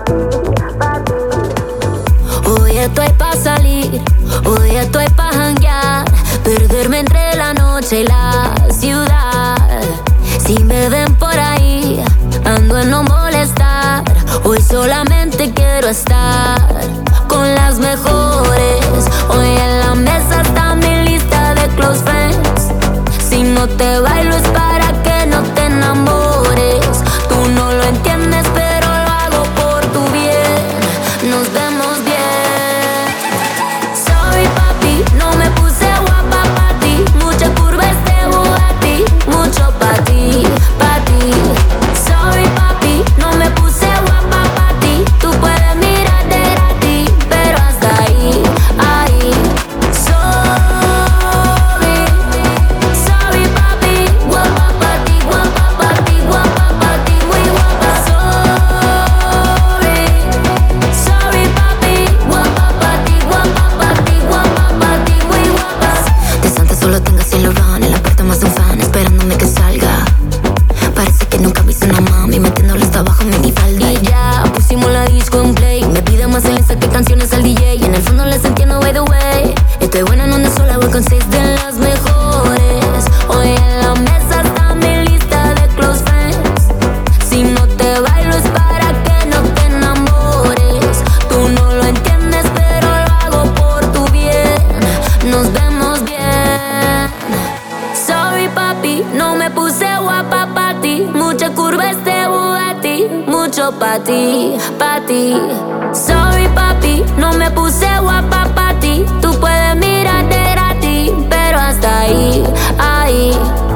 Hoy estoy pa' salir, hoy estoy pa' janguear, perderme entre la noche y la ciudad. Si me ven por ahí, ando en no molestar. Hoy solamente quiero estar con las mejores. Hoy en la mesa está mi lista de close friends. Si no te bailo es para que no te enamores. Tú no lo entiendes, pero lo hago por tu bien. Nos vemos bien. Sorry papi, no me puse guapa pa' ti. Mucha curva este Bugatti, mucho pa' ti, pa' ti. Sorry papi, no me puse guapa pa' ti. Tú puedes mirar de ti, pero hasta ahí, ahí. Sorry, sorry papi, guapa pa' ti, guapa pa' ti, guapa pa' ti, muy guapa. Sorry, sorry papi, guapa pa' ti, guapa pa' ti, guapa pa' ti, muy guapa. De Santa solo tengo cielo van en la puerta más de un fan esperándome que salga. Parece que nunca viste una mami metiéndole hasta abajo minifalda. Y ya pusimos la disco en play. Me pide más el que canciones al DJ. Y en el fondo les entiendo, by the way. Estoy buena en una sola, voy con 6 de las mejores. Hoy en la mesa está mi lista de close friends. Si no te bailo es para que no te enamores. Tú no lo entiendes, pero lo hago por tu bien. Nos vemos bien. Sorry papi, no me puse guapa pa' ti. Mucha curva este Bugatti, mucho pa' ti, pa' ti. Sorry papi, no me puse guapa pa' ti. Tú puedes mirar de ti, pero hasta ahí, ahí.